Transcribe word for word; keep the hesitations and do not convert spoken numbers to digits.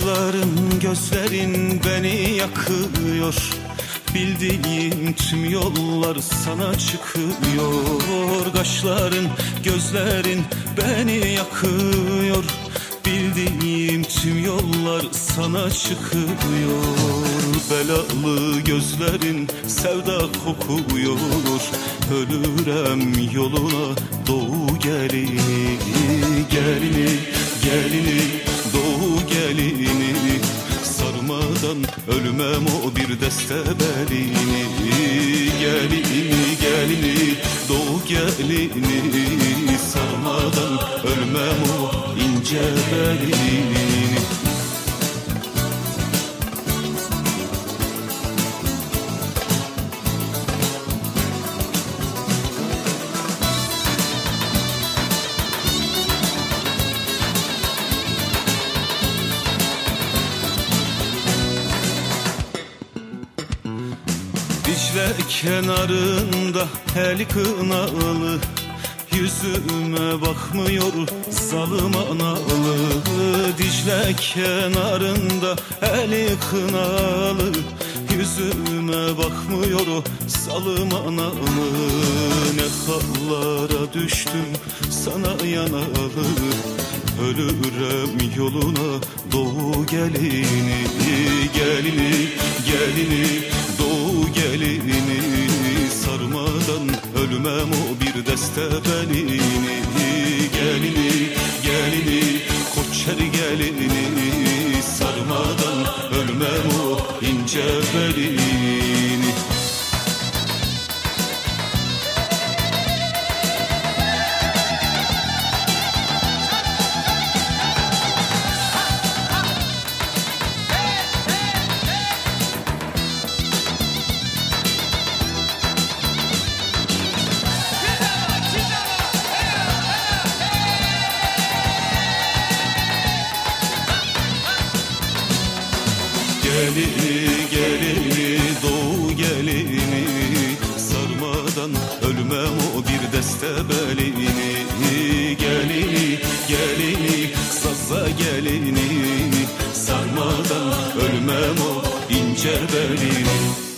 Kaşların, gözlerin beni yakıyor. Bildiğim tüm yollar sana çıkıyor. Kaşların, gözlerin beni yakıyor. Bildiğim tüm yollar sana çıkıyor. Belalı gözlerin sevda kokuyor. Ölürem yoluna doğu gelini, gelini, gelini, doğu gelini. Sarmadan ölmem o bir deste belini. Gelini, gelini, doğu gelini. Sarmadan ölmem o ince belini. Dicle kenarında eli kınalı, yüzüme bakmıyor zalim analı. Dicle kenarında eli kınalı, yüzüme bakmıyor zalim analı. Ne hallara düştüm sana yanalı. Ölürüm yoluna doğu gelini, gelini, gelini, doğu gelini. Sarmadan ölmem o bir deste belini. Gelini, gelini, koçer gelini. Sarmadan ölmem o ince belini. Gelini, gelini, doğu gelini. Sarmadan ölmem o bir deste belini. Gelini, gelini, saza gelini. Sarmadan ölmem o ince belini.